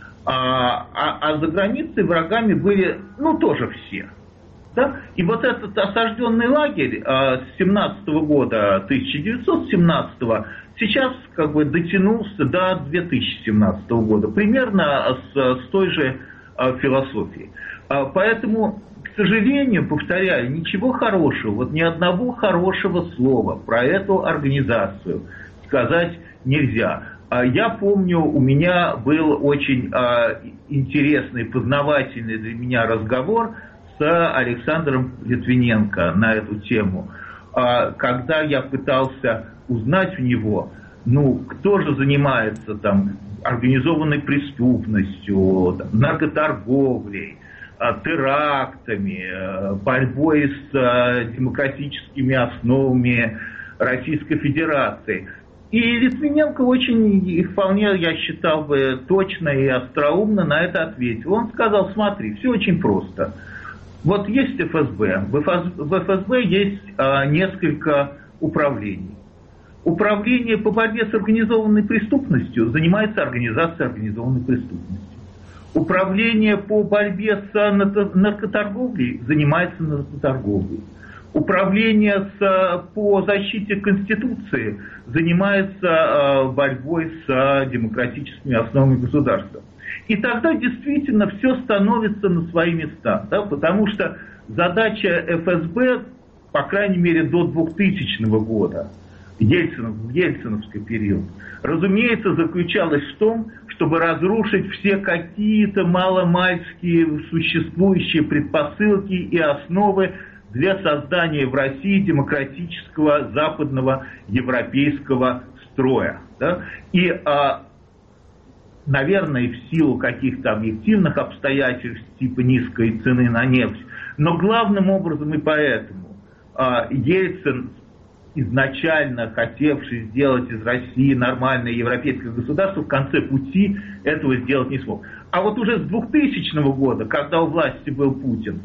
а за границей врагами были тоже все. Да? И вот этот осажденный лагерь с 17 года, 1917, сейчас как бы дотянулся до 2017 года, примерно с той же философией. Поэтому, к сожалению, повторяю, ничего хорошего, вот ни одного хорошего слова про эту организацию сказать нельзя. Я помню, у меня был очень интересный, познавательный для меня разговор с Александром Литвиненко на эту тему, когда я пытался узнать у него, кто же занимается там организованной преступностью, наркоторговлей, терактами, борьбой с демократическими основами Российской Федерации. И Литвиненко очень, и вполне, я считал бы, точно и остроумно на это ответил. Он сказал: смотри, все очень просто. Вот есть ФСБ, в ФСБ есть несколько управлений. Управление по борьбе с организованной преступностью занимается организацией организованной преступности. Управление по борьбе с наркоторговлей занимается наркоторговлей. Управление по защите Конституции занимается борьбой с демократическими основами государства. И тогда действительно все становится на свои места, да, потому что задача ФСБ, по крайней мере, до 2000 года, в ельциновский период, разумеется, заключалась в том, чтобы разрушить все какие-то маломальские существующие предпосылки и основы для создания в России демократического западного европейского строя. Да? И наверное, в силу каких-то объективных обстоятельств, типа низкой цены на нефть, но главным образом и поэтому Ельцин изначально хотевший сделать из России нормальное европейское государство, в конце пути этого сделать не смог. А вот уже с 2000 года, когда у власти был Путин,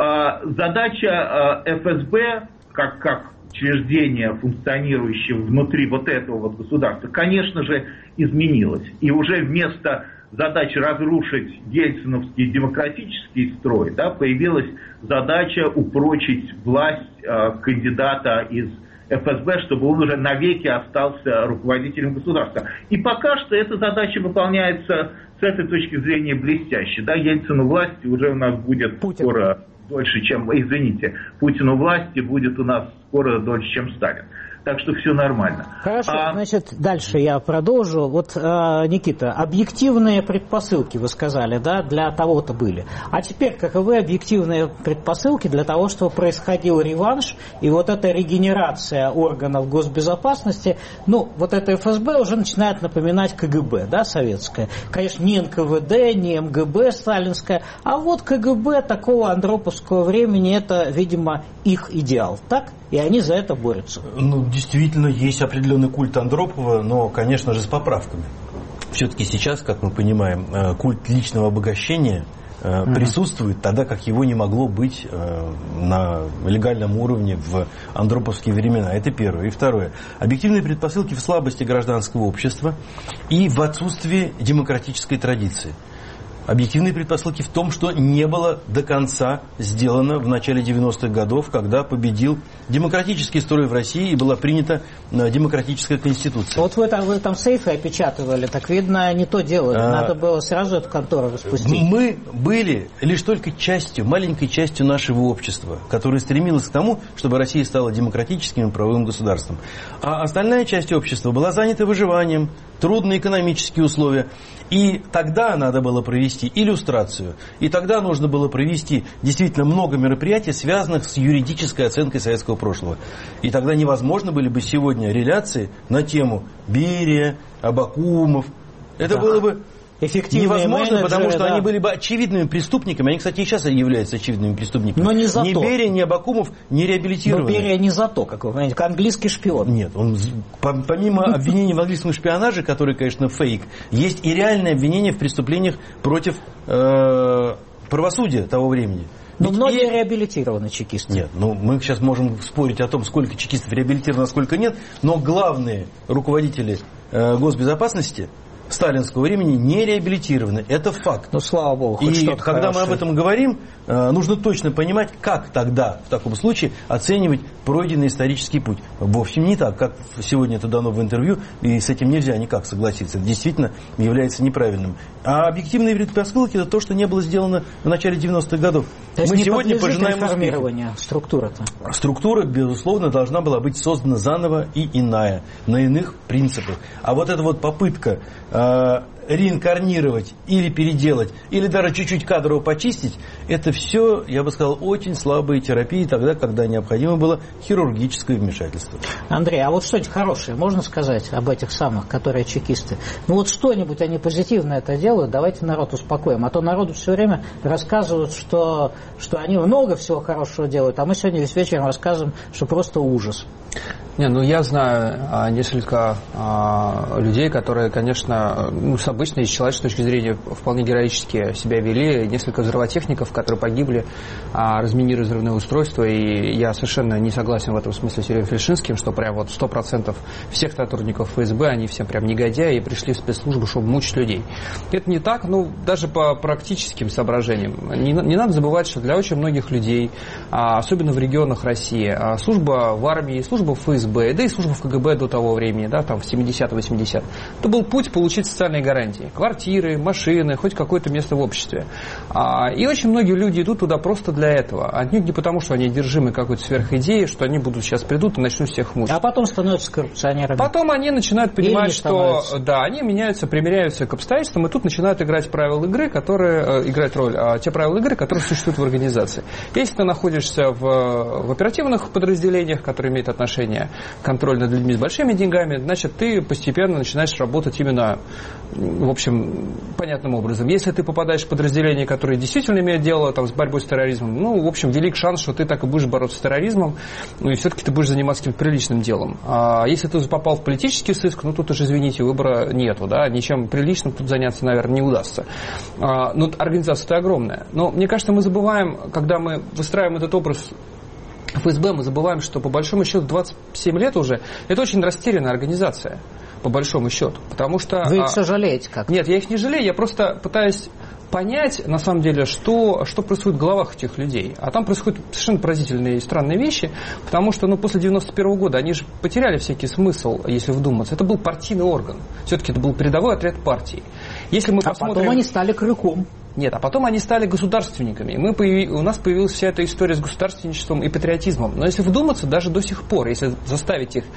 задача ФСБ, как учреждение, функционирующее внутри вот этого вот государства, конечно же, изменилась. И уже вместо задачи разрушить ельциновский демократический строй, да, появилась задача упрочить власть кандидата из ФСБ, чтобы он уже навеки остался руководителем государства. И пока что эта задача выполняется с этой точки зрения блестяще. Да, Ельцину власти уже у нас будет скоро дольше, чем... Путину власти будет у нас скоро дольше, чем Сталин. Так что все нормально. Хорошо, значит, дальше я продолжу. Вот, Никита, объективные предпосылки, вы сказали, да, для того-то были. А теперь, каковы объективные предпосылки для того, чтобы происходил реванш и вот эта регенерация органов госбезопасности, ну, вот это ФСБ уже начинает напоминать КГБ, да, советское. Конечно, не НКВД, не МГБ сталинское, а вот КГБ такого андроповского времени, это, видимо, их идеал, так? И они за это борются. Ну, действительно, есть определенный культ Андропова, но, конечно же, с поправками. Все-таки сейчас, как мы понимаем, культ личного обогащения присутствует тогда, как его не могло быть на легальном уровне в андроповские времена. Это первое. И второе. Объективные предпосылки в слабости гражданского общества и в отсутствии демократической традиции. Объективные предпосылки в том, что не было до конца сделано в начале 90-х годов, когда победил демократический строй в России и была принята демократическая конституция. Вот вы там сейфы опечатывали, так видно, не то делали. Надо было сразу эту контору распустить. Мы были лишь только частью, маленькой частью нашего общества, которое стремилось к тому, чтобы Россия стала демократическим и правовым государством. А остальная часть общества была занята выживанием, трудные экономические условия. И тогда надо было провести иллюстрацию. И тогда нужно было провести действительно много мероприятий, связанных с юридической оценкой советского прошлого. И тогда невозможно были бы сегодня реляции на тему Берия, Абакумов. Это было бы невозможно, потому что они были бы очевидными преступниками. Они, кстати, и сейчас являются очевидными преступниками. Но не за ни то. Берия, ни Абакумов не реабилитированы. Но Берия не за то, как вы понимаете, английский шпион. Нет, он, помимо обвинений в английском шпионаже, которые, конечно, фейк, есть и реальные обвинения в преступлениях против правосудия того времени. Но многие реабилитированы чекисты. Нет, мы сейчас можем спорить о том, сколько чекистов реабилитировано, а сколько нет, но главные руководители госбезопасности сталинского времени не реабилитированы. Это факт. Ну, слава богу. И когда мы об этом говорим, нужно точно понимать, как тогда, в таком случае, оценивать пройденный исторический путь. Вовсе не так, как сегодня это дано в интервью, и с этим нельзя никак согласиться. Это действительно является неправильным. А объективные предпосылки – это то, что не было сделано в начале 90-х годов. То есть мы сегодня пожинаем реформирование структуры-то? Структура, безусловно, должна была быть создана заново и иная, на иных принципах. А вот эта вот попытка реинкарнировать или переделать, или даже чуть-чуть кадрово почистить, это все, я бы сказал, очень слабые терапии тогда, когда необходимо было хирургическое вмешательство. Андрей, а вот что-нибудь хорошее можно сказать об этих самых, которые чекисты? Ну вот что-нибудь они позитивно это делают, давайте народ успокоим. А то народу все время рассказывают, что они много всего хорошего делают, а мы сегодня весь вечер рассказываем, что просто ужас. Я знаю несколько людей, которые, конечно, с обычной человеческой точки зрения вполне героически себя вели. Несколько взрывотехников, которые погибли, разминируя взрывные устройства. И я совершенно не согласен в этом смысле с Сергеем Фельдшинским, что прям вот 100% всех сотрудников ФСБ, они все прям негодяи и пришли в спецслужбу, чтобы мучить людей. Это не так, даже по практическим соображениям. Не надо забывать, что для очень многих людей, особенно в регионах России, служба в армии, служба в ФСБ, да и служба в КГБ до того времени, да, там в 70-80, это был путь получить социальные гарантии. Квартиры, машины, хоть какое-то место в обществе. И очень многие люди идут туда просто для этого. Отнюдь не потому, что они одержимы какой-то сверхидеей, что они сейчас придут и начнут всех мучить. А потом становятся коррупционерами. Потом они начинают понимать, что они меняются, примиряются к обстоятельствам, и тут начинают играть правила игры, которые играют роль, те правила игры, которые существуют в организации. Если ты находишься в оперативных подразделениях, которые имеют отношение контроль над людьми с большими деньгами, значит, ты постепенно начинаешь работать именно, в общем, понятным образом. Если ты попадаешь в подразделение, которое действительно имеет дело там, с борьбой с терроризмом, ну, в общем, велик шанс, что ты так и будешь бороться с терроризмом, ну, и все-таки ты будешь заниматься каким-то приличным делом. А если ты попал в политический сыск, ну, тут уж, извините, выбора нету, да, ничем приличным тут заняться, наверное, не удастся. Но организация-то огромная. Но, мне кажется, мы забываем, когда мы выстраиваем этот образ ФСБ, мы забываем, что по большому счету 27 лет уже это очень растерянная организация, по большому счету. Потому что... Вы их все жалеете как-то? Нет, я их не жалею, я просто пытаюсь понять, на самом деле, что происходит в головах этих людей. А там происходят совершенно поразительные и странные вещи, потому что после 91 года они же потеряли всякий смысл, если вдуматься. Это был партийный орган. Все-таки это был передовой отряд партии. Если мы посмотрим... потом они стали крюком. Нет, а потом они стали государственниками. У нас появилась вся эта история с государственничеством и патриотизмом. Но если вдуматься, даже до сих пор, если заставить их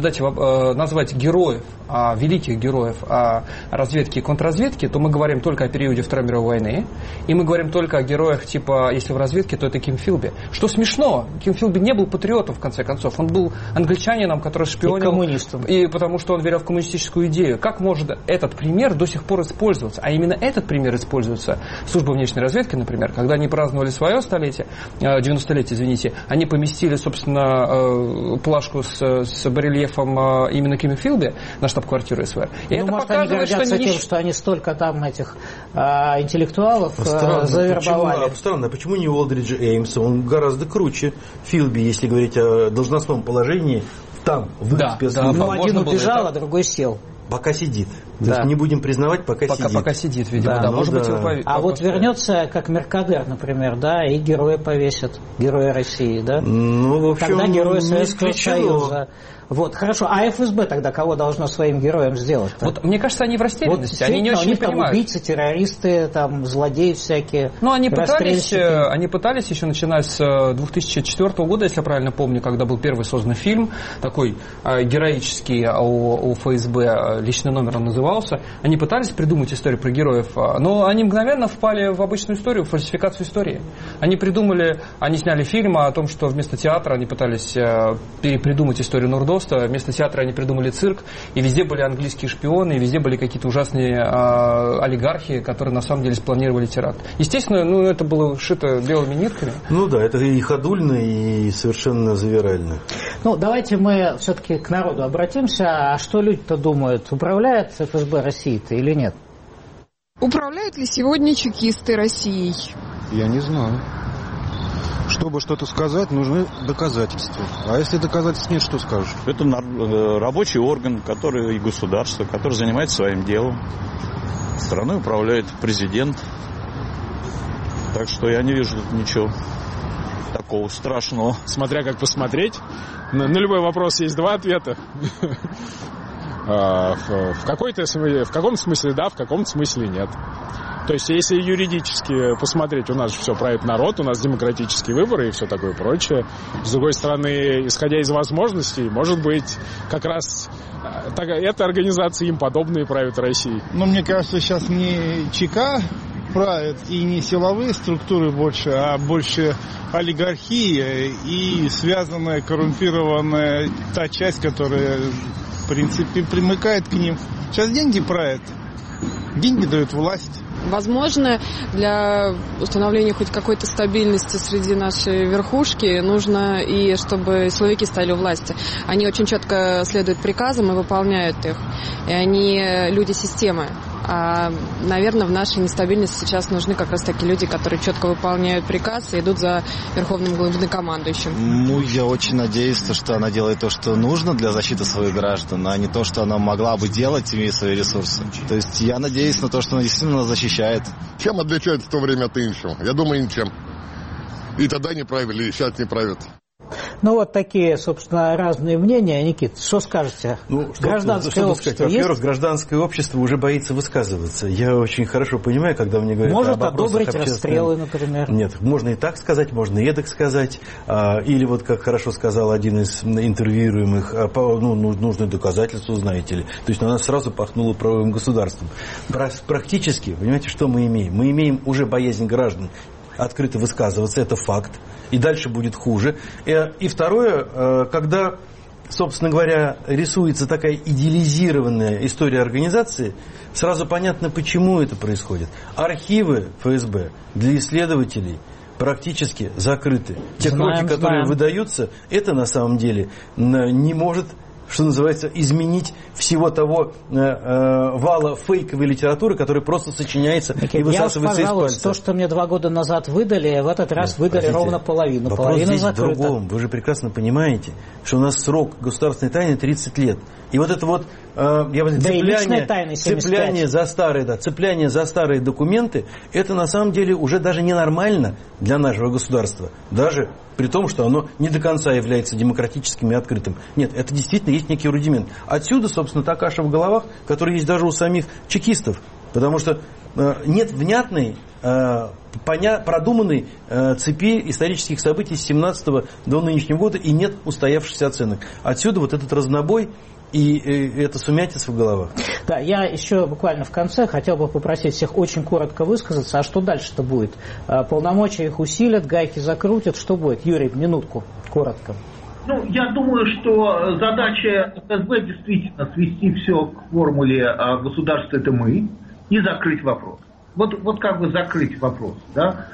назвать героев, великих героев разведки и контрразведки, то мы говорим только о периоде Второй мировой войны. И мы говорим только о героях, типа, если в разведке, то это Ким Филби. Что смешно, Ким Филби не был патриотом, в конце концов. Он был англичанином, который шпионил. И коммунистом. И потому что он верил в коммунистическую идею. Как может этот пример до сих пор использоваться? А именно этот пример используется Служба внешней разведки, например, когда они праздновали свое столетие, 90-летие, извините, они поместили, собственно, плашку с барельефом именно Кима Филби на штаб-квартиру СВР. И это может, показывает, они гордятся тем, что они столько там этих интеллектуалов завербовали. Странно, почему не Олдриджа Эймса? Он гораздо круче Филби, если говорить о должностном положении там, в их спецслужбах. Ну, один убежал, а другой сел. Пока сидит. То есть не будем признавать, пока сидит. Пока сидит, видимо. Да, может быть, а вот вернется, как Меркадер, например, да, и героя повесят. Героя России, да? Ну, в общем, тогда герои Советского Союза. Вот, хорошо. А ФСБ тогда кого должно своим героем сделать? Вот, мне кажется, они в растерянности. Вот, они не очень понимают. Убийцы, террористы, там, злодеи всякие. Ну, они пытались еще начиная с 2004 года, если я правильно помню, когда был первый создан фильм, такой героический о ФСБ, личный номер он назывался. Они пытались придумать историю про героев, но они мгновенно впали в обычную историю, в фальсификацию истории. Они сняли фильм о том, что вместо театра они пытались перепридумать историю Нурдоста, вместо театра они придумали цирк, и везде были английские шпионы, и везде были какие-то ужасные олигархи, которые на самом деле спланировали теракт. Естественно, это было шито белыми нитками. Ну да, это и ходульно, и совершенно завирально. Ну, давайте мы все-таки к народу обратимся. А что люди-то думают? Управляет ФСБ Россией-то или нет? Управляют ли сегодня чекисты Россией? Я не знаю. Чтобы что-то сказать, нужны доказательства. А если доказательств нет, что скажешь? Это рабочий орган, который и государство, который занимается своим делом. Страной управляет президент. Так что я не вижу тут ничего такого страшного. Смотря как посмотреть, на любой вопрос есть два ответа. В каком смысле да, в каком смысле нет. То есть, если юридически посмотреть, у нас же все правит народ, у нас демократические выборы и все такое прочее. С другой стороны, исходя из возможностей, может быть, как раз эта организация им подобные правит Россией. Но мне кажется, сейчас не ЧК правит и не силовые структуры больше, а больше олигархия и связанная, коррумпированная та часть, которая, в принципе, примыкает к ним. Сейчас деньги правят, деньги дают власть. Возможно, для установления хоть какой-то стабильности среди нашей верхушки нужно и чтобы силовики стали у власти. Они очень четко следуют приказам и выполняют их. И они люди системы. А, наверное, в нашей нестабильности сейчас нужны как раз такие люди, которые четко выполняют приказ и идут за верховным главнокомандующим. Ну, я очень надеюсь, что она делает то, что нужно для защиты своих граждан, а не то, что она могла бы делать, имея свои ресурсы. То есть я надеюсь на то, что она действительно защищает. Чем отличается в то время от нынешнего? Я думаю, ничем. И тогда не правили, и сейчас не правят. Ну, вот такие, собственно, разные мнения. Никит, что скажете? Гражданское общество есть? Во-первых, гражданское общество уже боится высказываться. Я очень хорошо понимаю, когда мне говорят может об одобрить расстрелы, например. Нет, можно и так сказать, можно и эдак сказать. Или вот, как хорошо сказал один из интервьюируемых, нужны доказательства, знаете ли. То есть на нас сразу пахнуло правовым государством. Практически, понимаете, что мы имеем? Мы имеем уже боязнь граждан открыто высказываться, это факт. И дальше будет хуже. И второе, когда собственно говоря, рисуется такая идеализированная история организации, сразу понятно, почему это происходит. Архивы ФСБ для исследователей практически закрыты. Те кроки, которые выдаются, это на самом деле не может, что называется, изменить всего того вала фейковой литературы, который просто сочиняется и высасывается из пальца. То, что мне 2 года назад выдали, в этот раз выдали ровно половину. Вопрос здесь в другом. Вы же прекрасно понимаете, что у нас срок государственной тайны 30 лет. И вот это вот цепляние за старые документы, это на самом деле уже даже ненормально для нашего государства. Даже при том, что оно не до конца является демократическим и открытым. Нет, это действительно есть некий рудимент. Отсюда, собственно, та каша в головах, которая есть даже у самих чекистов. Потому что нет внятной, продуманной цепи исторических событий с 17 до нынешнего года и нет устоявшихся оценок. Отсюда вот этот разнобой и это сумятица в головах. Да, я еще буквально в конце хотел бы попросить всех очень коротко высказаться, а что дальше-то будет? Полномочия их усилят, гайки закрутят, что будет? Юрий, минутку, коротко. Ну, я думаю, что задача ФСБ действительно свести все к формуле «государство – это мы» и закрыть вопрос. Вот как бы закрыть вопрос, да?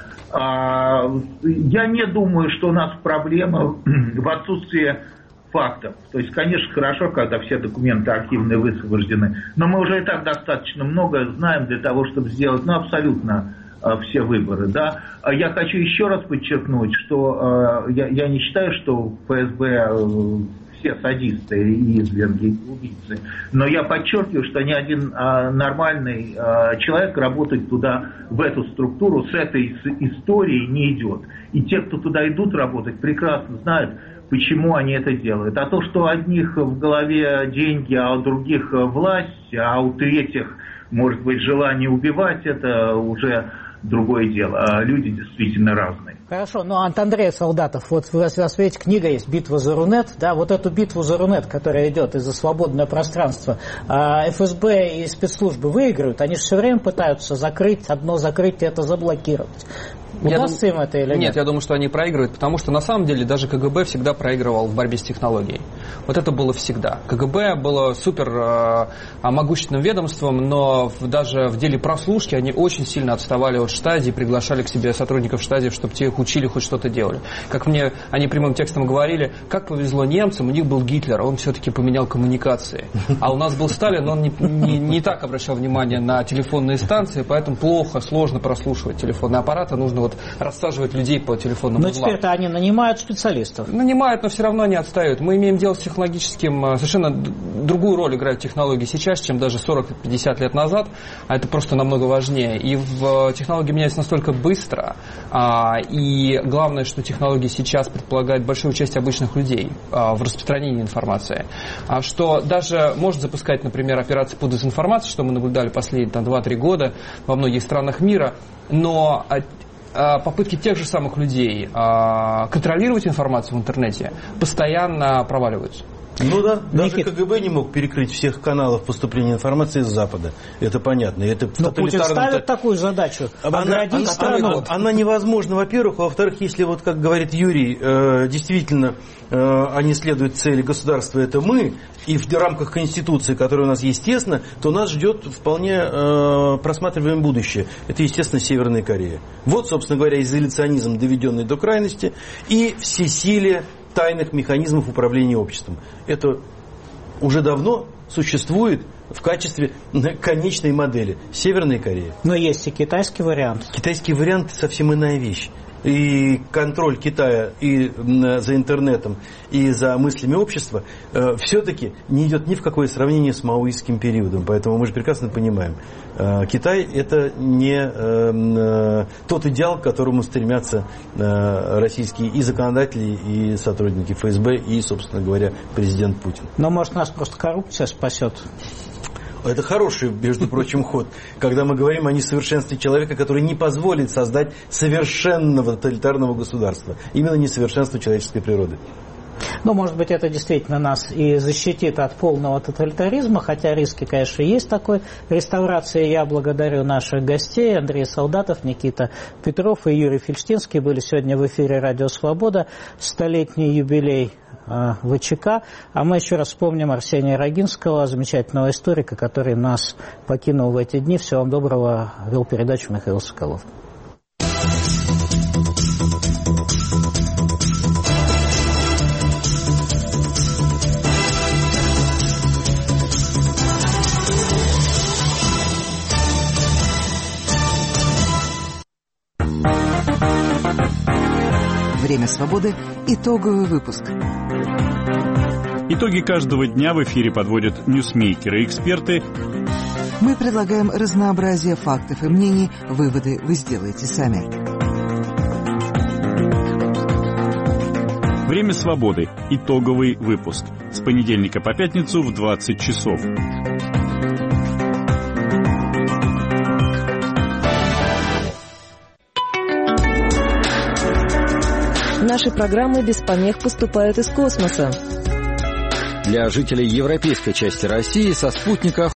Я не думаю, что у нас проблема в отсутствии фактов. То есть, конечно, хорошо, когда все документы архивные высвобождены, но мы уже и так достаточно много знаем для того, чтобы сделать, абсолютно все выборы, да. Я хочу еще раз подчеркнуть, что я не считаю, что ФСБ все садисты и изверги, и убийцы, но я подчеркиваю, что ни один нормальный человек работать туда, в эту структуру, с этой историей не идет. И те, кто туда идут работать, прекрасно знают, почему они это делают. А то, что у одних в голове деньги, а у других власть, а у третьих, может быть, желание убивать, это уже другое дело. Люди действительно разные. Хорошо, Андрей Солдатов, вот у вас, видите, книга есть «Битва за Рунет», да, вот эту битву за Рунет, которая идет из-за свободное пространство, ФСБ и спецслужбы выигрывают, они же все время пытаются закрыть и это заблокировать. Удастся им это или нет? Нет, я думаю, что они проигрывают, потому что на самом деле даже КГБ всегда проигрывал в борьбе с технологией. Вот это было всегда. КГБ было супер могущественным ведомством, но даже в деле прослушки они очень сильно отставали от Штази, приглашали к себе сотрудников Штази, чтобы те их учили, хоть что-то делали. Как мне они прямым текстом говорили, как повезло немцам, у них был Гитлер, он все-таки поменял коммуникации. А у нас был Сталин, он не так обращал внимание на телефонные станции, поэтому плохо, сложно прослушивать телефонные аппараты, нужно рассаживать людей по телефонным узлам. Но теперь-то они нанимают специалистов. Нанимают, но все равно не отстают. Мы имеем дело с технологическим... Совершенно другую роль играют технологии сейчас, чем даже 40-50 лет назад. А это просто намного важнее. И технологии меняются настолько быстро. И главное, что технологии сейчас предполагают большое участие обычных людей в распространении информации. Что даже может запускать, например, операции по дезинформации, что мы наблюдали последние 2-3 года во многих странах мира. Но попытки тех же самых людей контролировать информацию в интернете постоянно проваливаются. Ну да, даже КГБ не мог перекрыть всех каналов поступления информации с Запада. Это понятно. Но Путин ставит такую задачу. Она невозможна, во-первых. А во-вторых, если, вот как говорит Юрий, действительно они следуют цели государства, это мы, и в рамках Конституции, которая у нас естественно, то нас ждет вполне просматриваемое будущее. Это, естественно, Северная Корея. Вот, собственно говоря, изоляционизм, доведенный до крайности, и всесилие тайных механизмов управления обществом. Это уже давно существует в качестве конечной модели Северной Кореи. Но есть и китайский вариант. Китайский вариант совсем иная вещь. И контроль Китая и за интернетом, и за мыслями общества все-таки не идет ни в какое сравнение с маоистским периодом. Поэтому мы же прекрасно понимаем, Китай – это не тот идеал, к которому стремятся российские и законодатели, и сотрудники ФСБ, и, собственно говоря, президент Путин. Но, может, нас просто коррупция спасет? Это хороший, между прочим, ход, когда мы говорим о несовершенстве человека, который не позволит создать совершенного тоталитарного государства. Именно несовершенство человеческой природы. Ну, может быть, это действительно нас и защитит от полного тоталитаризма, хотя риски, конечно, есть такой реставрации. Я благодарю наших гостей. Андрей Солдатов, Никита Петров и Юрий Фельштинский были сегодня в эфире «Радио Свобода». Столетний юбилей ВЧК. А мы еще раз вспомним Арсения Рогинского, замечательного историка, который нас покинул в эти дни. Всего вам доброго. Вел передачу Михаил Соколов. Время свободы. Итоговый выпуск. Итоги каждого дня в эфире подводят ньюсмейкеры и эксперты. Мы предлагаем разнообразие фактов и мнений. Выводы вы сделаете сами. Время свободы. Итоговый выпуск. С понедельника по пятницу в 20 часов. Наши программы без помех поступают из космоса. Для жителей европейской части России со спутника